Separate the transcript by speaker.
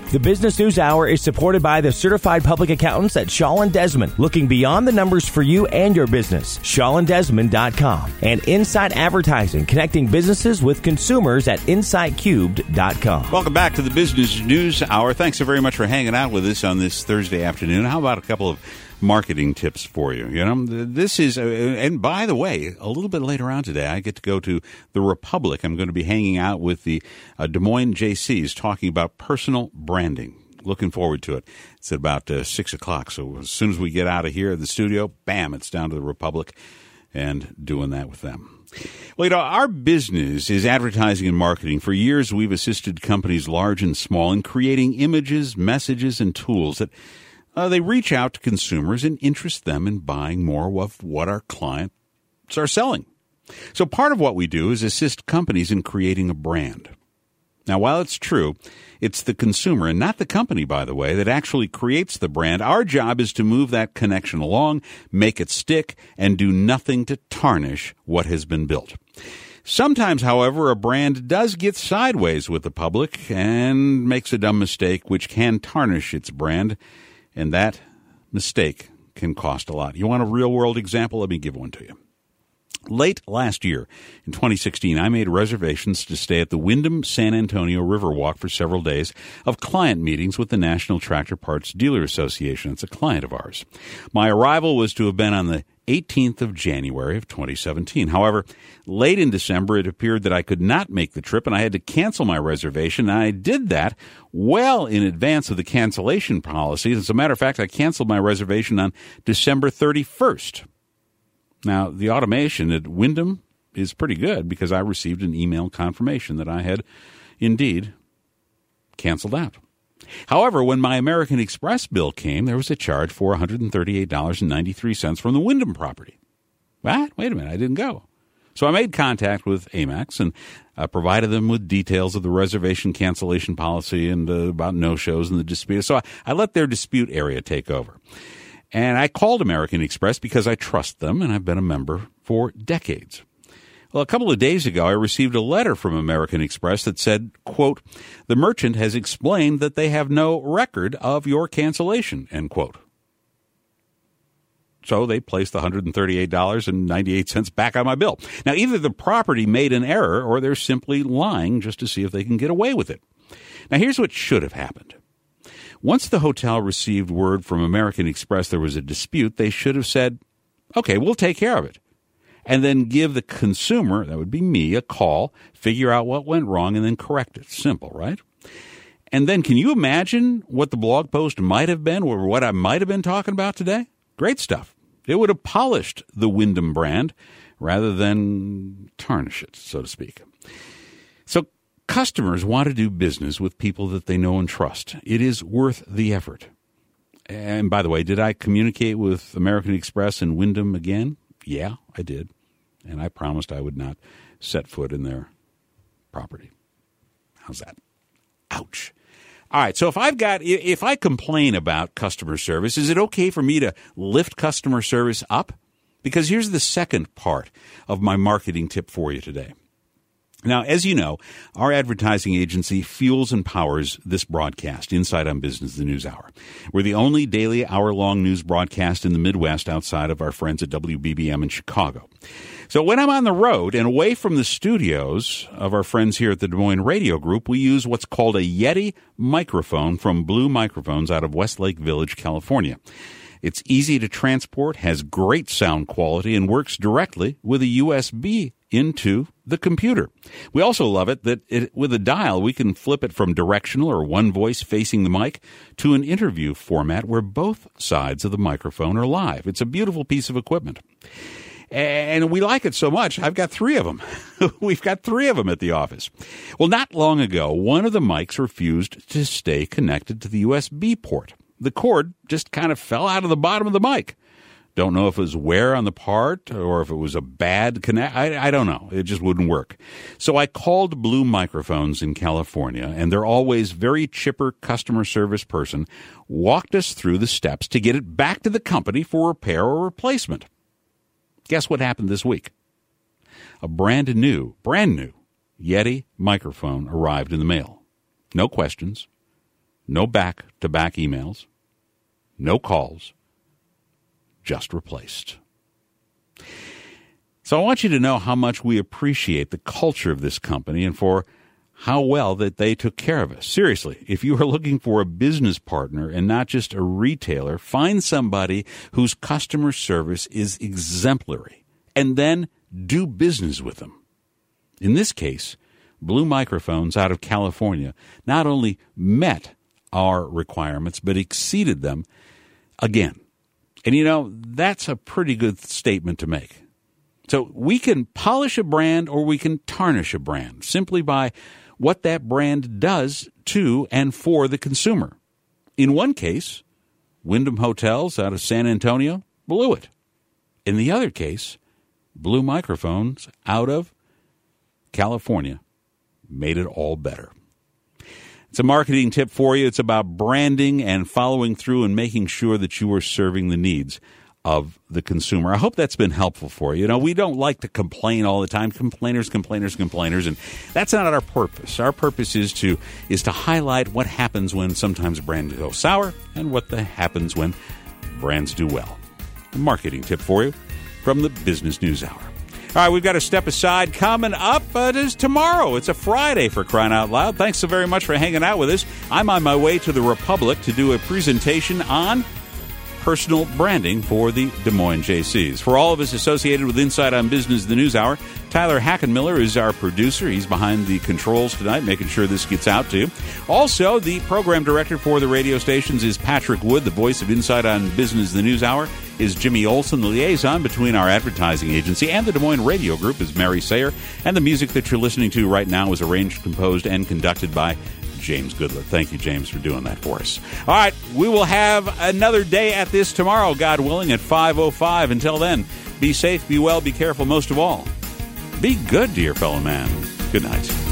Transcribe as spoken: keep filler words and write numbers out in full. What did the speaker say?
Speaker 1: The Business News Hour is supported by the certified public accountants at Shaw and Desmond, looking beyond the numbers for you and your business. shaw and desmond dot com and Insight Advertising, connecting businesses with consumers at insight cubed dot com.
Speaker 2: Welcome back to the Business News Hour. Thanks so very much for hanging out with us on this Thursday afternoon. How about a couple of marketing tips for you? You know, this is, uh, and by the way, a little bit later on today, I get to go to the Republic. I'm going to be hanging out with the uh, Des Moines J Cs talking about personal branding. Looking forward to it. It's at about uh, six o'clock. So as soon as we get out of here at the studio, bam, it's down to the Republic and doing that with them. Well, you know, our business is advertising and marketing. For years, we've assisted companies large and small in creating images, messages, and tools that Uh, they reach out to consumers and interest them in buying more of what our clients are selling. So part of what we do is assist companies in creating a brand. Now, while it's true, it's the consumer and not the company, by the way, that actually creates the brand. Our job is to move that connection along, make it stick, and do nothing to tarnish what has been built. Sometimes, however, a brand does get sideways with the public and makes a dumb mistake which can tarnish its brand. And that mistake can cost a lot. You want a real-world example? Let me give one to you. Late last year, in twenty sixteen, I made reservations to stay at the Wyndham San Antonio Riverwalk for several days of client meetings with the National Tractor Parts Dealer Association. It's a client of ours. My arrival was to have been on the eighteenth of January of twenty seventeen. However, late in December, it appeared that I could not make the trip, and I had to cancel my reservation. And I did that well in advance of the cancellation policy. As a matter of fact, I canceled my reservation on December thirty-first. Now, the automation at Wyndham is pretty good because I received an email confirmation that I had indeed canceled out. However, when my American Express bill came, there was a charge for one hundred thirty-eight dollars and ninety-three cents from the Wyndham property. What? Wait a minute, I didn't go. So I made contact with Amex and uh, provided them with details of the reservation cancellation policy and uh, about no-shows and the dispute. So I, I let their dispute area take over. And I called American Express because I trust them, and I've been a member for decades. Well, a couple of days ago, I received a letter from American Express that said, quote, "The merchant has explained that they have no record of your cancellation," end quote. So they placed the one hundred thirty-eight dollars and ninety-eight cents back on my bill. Now, either the property made an error or they're simply lying just to see if they can get away with it. Now, here's what should have happened. Once the hotel received word from American Express there was a dispute, they should have said, okay, we'll take care of it. And then give the consumer, that would be me, a call, figure out what went wrong, and then correct it. Simple, right? And then can you imagine what the blog post might have been or what I might have been talking about today? Great stuff. It would have polished the Wyndham brand rather than tarnish it, so to speak. So customers want to do business with people that they know and trust. It is worth the effort. And by the way, did I communicate with American Express and Wyndham again? Yeah, I did. And I promised I would not set foot in their property. How's that? Ouch. All right, so if I've got, if I complain about customer service, is it okay for me to lift customer service up? Because here's the second part of my marketing tip for you today. Now, as you know, our advertising agency fuels and powers this broadcast, Inside on Business, the News Hour. We're the only daily hour-long news broadcast in the Midwest outside of our friends at W B B M in Chicago. So when I'm on the road and away from the studios of our friends here at the Des Moines Radio Group, we use what's called a Yeti microphone from Blue Microphones out of Westlake Village, California. It's easy to transport, has great sound quality, and works directly with a U S B into the computer. We also love it that it, with a dial, we can flip it from directional or one voice facing the mic to an interview format where both sides of the microphone are live. It's a beautiful piece of equipment. And we like it so much, I've got three of them. We've got three of them at the office. Well, not long ago, one of the mics refused to stay connected to the U S B port. The cord just kind of fell out of the bottom of the mic. Don't know if it was wear on the part or if it was a bad connect. I, I don't know. It just wouldn't work. So I called Blue Microphones in California, and their always very chipper customer service person walked us through the steps to get it back to the company for repair or replacement. Guess what happened this week? A brand new, brand new Yeti microphone arrived in the mail. No questions, No back-to-back emails. No calls. Just replaced. So I want you to know how much we appreciate the culture of this company and for how well that they took care of us. Seriously, if you are looking for a business partner and not just a retailer, find somebody whose customer service is exemplary and then do business with them. In this case, Blue Microphones out of California not only met our requirements, but exceeded them again. And you know, that's a pretty good statement to make. So we can polish a brand or we can tarnish a brand simply by what that brand does to and for the consumer. In one case, Wyndham Hotels out of San Antonio blew it. In the other case, Blue Microphones out of California made it all better. It's a marketing tip for you. It's about branding and following through and making sure that you are serving the needs of the consumer. I hope that's been helpful for you. You know, we don't like to complain all the time. Complainers, complainers, complainers, and that's not our purpose. Our purpose is to is to highlight what happens when sometimes brands go sour and what the happens when brands do well. A marketing tip for you from the Business News Hour. All right, we've got a step aside coming up. Uh, it is tomorrow. It's a Friday, for crying out loud. Thanks so very much for hanging out with us. I'm on my way to the Republic to do a presentation on personal branding for the Des Moines Jaycees. For all of us associated with Inside on Business, the News Hour, Tyler Hackenmiller is our producer. He's behind the controls tonight, making sure this gets out to you. Also, the program director for the radio stations is Patrick Wood. The voice of Inside on Business, the News Hour is Jimmy Olson. The liaison between our advertising agency and the Des Moines Radio Group is Mary Sayer. And the music that you're listening to right now is arranged, composed, and conducted by James Goodlett. Thank you, James, for doing that for us. All right, we will have another day at this tomorrow, God willing, at five oh five. Until then, be safe, be well, be careful, most of all, be good to your fellow man. Good night.